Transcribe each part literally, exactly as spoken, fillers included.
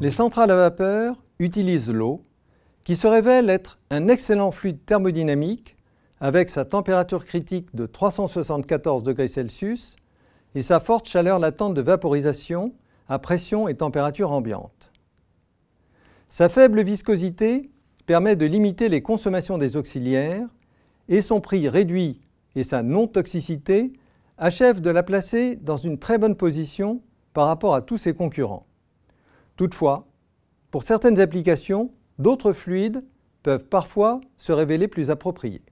Les centrales à vapeur utilisent l'eau, qui se révèle être un excellent fluide thermodynamique avec sa température critique de trois cent soixante-quatorze degrés Celsius et sa forte chaleur latente de vaporisation à pression et température ambiante. Sa faible viscosité permet de limiter les consommations des auxiliaires et son prix réduit et sa non-toxicité achèvent de la placer dans une très bonne position par rapport à tous ses concurrents. Toutefois, pour certaines applications, d'autres fluides peuvent parfois se révéler plus appropriés.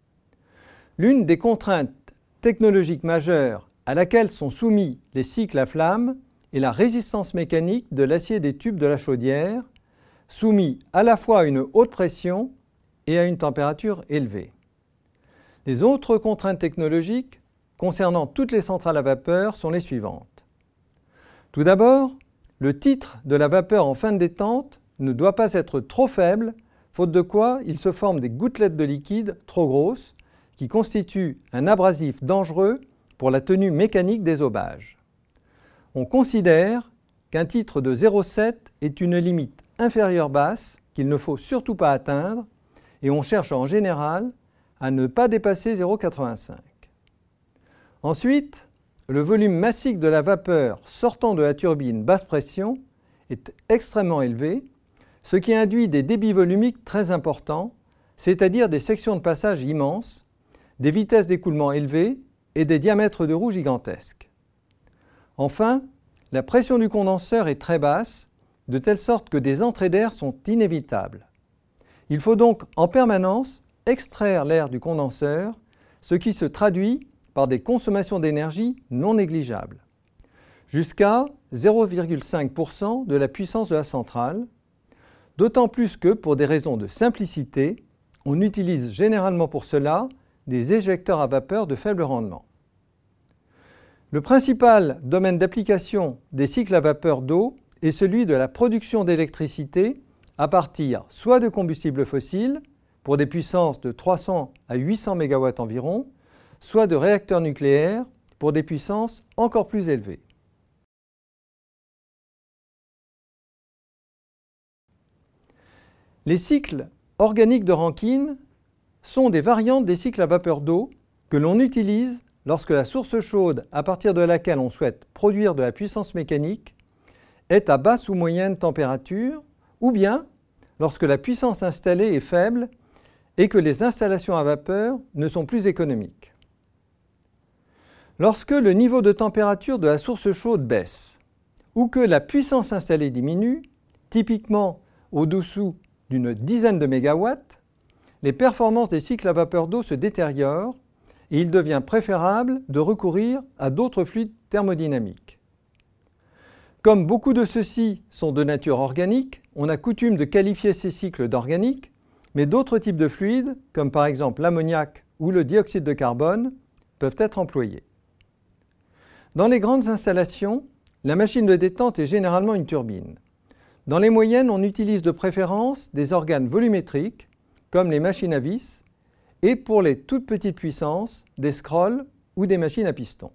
L'une des contraintes technologiques majeures à laquelle sont soumis les cycles à flamme est la résistance mécanique de l'acier des tubes de la chaudière, soumis à la fois à une haute pression et à une température élevée. Les autres contraintes technologiques concernant toutes les centrales à vapeur sont les suivantes. Tout d'abord, le titre de la vapeur en fin de détente ne doit pas être trop faible, faute de quoi il se forme des gouttelettes de liquide trop grosses qui constituent un abrasif dangereux pour la tenue mécanique des aubages. On considère qu'un titre de zéro virgule sept est une limite inférieure basse qu'il ne faut surtout pas atteindre et on cherche en général à ne pas dépasser zéro virgule quatre-vingt-cinq. Ensuite, le volume massique de la vapeur sortant de la turbine basse pression est extrêmement élevé, ce qui induit des débits volumiques très importants, c'est-à-dire des sections de passage immenses, des vitesses d'écoulement élevées et des diamètres de roue gigantesques. Enfin, la pression du condenseur est très basse, de telle sorte que des entrées d'air sont inévitables. Il faut donc en permanence extraire l'air du condenseur, ce qui se traduit par des consommations d'énergie non négligeables, jusqu'à zéro virgule cinq pour cent de la puissance de la centrale, d'autant plus que, pour des raisons de simplicité, on utilise généralement pour cela des éjecteurs à vapeur de faible rendement. Le principal domaine d'application des cycles à vapeur d'eau est celui de la production d'électricité à partir soit de combustibles fossiles, pour des puissances de trois cents à huit cents mégawatts environ, soit de réacteurs nucléaires, pour des puissances encore plus élevées. Les cycles organiques de Rankine sont des variantes des cycles à vapeur d'eau que l'on utilise lorsque la source chaude à partir de laquelle on souhaite produire de la puissance mécanique est à basse ou moyenne température, ou bien lorsque la puissance installée est faible et que les installations à vapeur ne sont plus économiques. Lorsque le niveau de température de la source chaude baisse ou que la puissance installée diminue, typiquement au-dessous d'une dizaine de mégawatts, les performances des cycles à vapeur d'eau se détériorent et il devient préférable de recourir à d'autres fluides thermodynamiques. Comme beaucoup de ceux-ci sont de nature organique, on a coutume de qualifier ces cycles d'organiques, mais d'autres types de fluides, comme par exemple l'ammoniac ou le dioxyde de carbone, peuvent être employés. Dans les grandes installations, la machine de détente est généralement une turbine. Dans les moyennes, on utilise de préférence des organes volumétriques, comme les machines à vis, et pour les toutes petites puissances, des scrolls ou des machines à piston.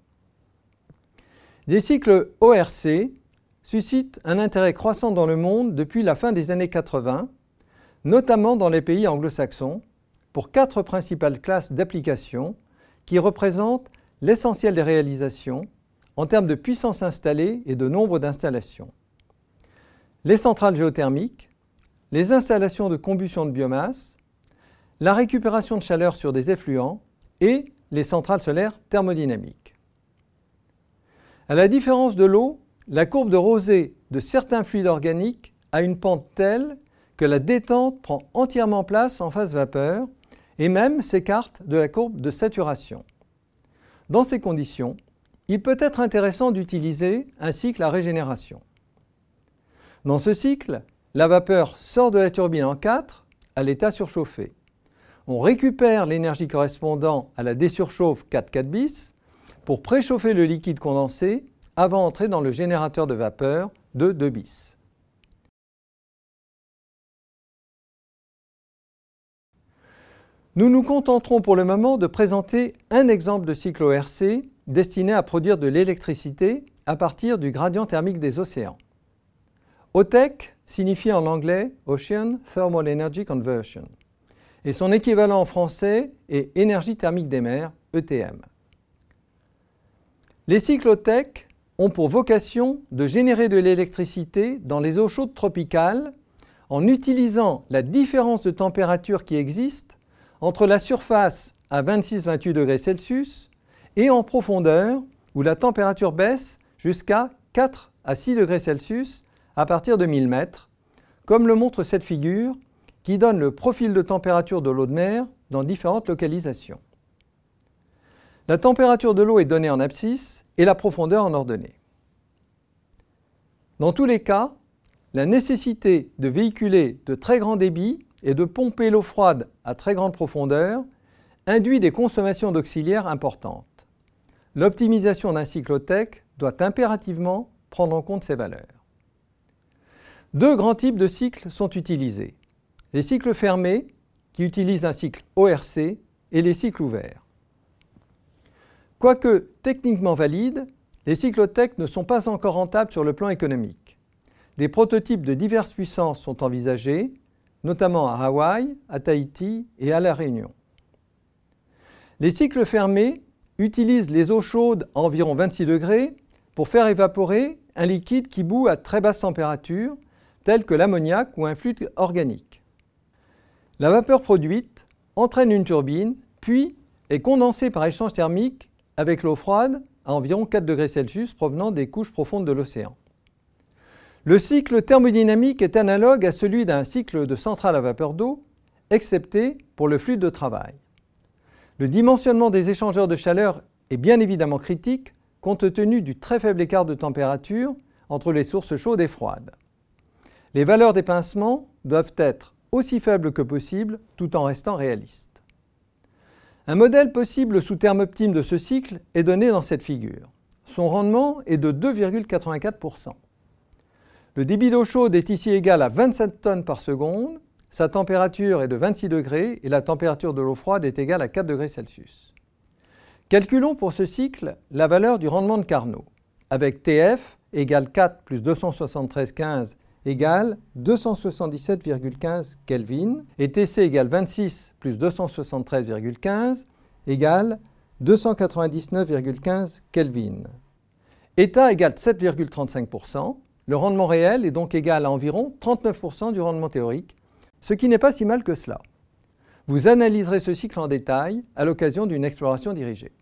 Des cycles O R C suscitent un intérêt croissant dans le monde depuis la fin des années quatre-vingt, notamment dans les pays anglo-saxons, pour quatre principales classes d'applications qui représentent l'essentiel des réalisations en termes de puissance installée et de nombre d'installations. Les centrales géothermiques, les installations de combustion de biomasse, la récupération de chaleur sur des effluents et les centrales solaires thermodynamiques. À la différence de l'eau, la courbe de Rosé de certains fluides organiques a une pente telle que la détente prend entièrement place en phase vapeur et même s'écarte de la courbe de saturation. Dans ces conditions, il peut être intéressant d'utiliser un cycle à régénération. Dans ce cycle, la vapeur sort de la turbine en quatre à l'état surchauffé. On récupère l'énergie correspondant à la désurchauffe quatre quatre bis pour préchauffer le liquide condensé avant d'entrer dans le générateur de vapeur de deux bis. Nous nous contenterons pour le moment de présenter un exemple de cycle O R C destiné à produire de l'électricité à partir du gradient thermique des océans. O T E C signifie en anglais Ocean Thermal Energy Conversion et son équivalent en français est énergie thermique des mers, E T M. Les cycles O T E C ont pour vocation de générer de l'électricité dans les eaux chaudes tropicales en utilisant la différence de température qui existe entre la surface à vingt-six à vingt-huit degrés Celsius et en profondeur où la température baisse jusqu'à quatre à six degrés Celsius à partir de mille mètres, comme le montre cette figure qui donne le profil de température de l'eau de mer dans différentes localisations. La température de l'eau est donnée en abscisse et la profondeur en ordonnée. Dans tous les cas, la nécessité de véhiculer de très grands débits et de pomper l'eau froide à très grande profondeur induit des consommations d'auxiliaires importantes. L'optimisation d'un cycle O T E C doit impérativement prendre en compte ces valeurs. Deux grands types de cycles sont utilisés. Les cycles fermés, qui utilisent un cycle O R C, et les cycles ouverts. Quoique techniquement valides, les cycles O T E C ne sont pas encore rentables sur le plan économique. Des prototypes de diverses puissances sont envisagés, notamment à Hawaï, à Tahiti et à La Réunion. Les cycles fermés utilisent les eaux chaudes à environ vingt-six degrés pour faire évaporer un liquide qui bout à très basse température, tel que l'ammoniac ou un fluide organique. La vapeur produite entraîne une turbine, puis est condensée par échange thermique avec l'eau froide à environ quatre degrés Celsius provenant des couches profondes de l'océan. Le cycle thermodynamique est analogue à celui d'un cycle de centrale à vapeur d'eau, excepté pour le fluide de travail. Le dimensionnement des échangeurs de chaleur est bien évidemment critique compte tenu du très faible écart de température entre les sources chaudes et froides. Les valeurs d'épincement doivent être aussi faibles que possible tout en restant réalistes. Un modèle possible sous terme optime de ce cycle est donné dans cette figure. Son rendement est de deux virgule quatre-vingt-quatre pour cent. Le débit d'eau chaude est ici égal à vingt-sept tonnes par seconde, sa température est de vingt-six degrés et la température de l'eau froide est égale à quatre degrés Celsius. Calculons pour ce cycle la valeur du rendement de Carnot, avec T F égale quatre plus deux cent soixante-treize virgule quinze égale deux cent soixante-dix-sept virgule quinze Kelvin et T C égale vingt-six plus deux cent soixante-treize virgule quinze égale deux cent quatre-vingt-dix-neuf virgule quinze Kelvin. État égale sept virgule trente-cinq pour cent. Le rendement réel est donc égal à environ trente-neuf pour cent du rendement théorique, ce qui n'est pas si mal que cela. Vous analyserez ce cycle en détail à l'occasion d'une exploration dirigée.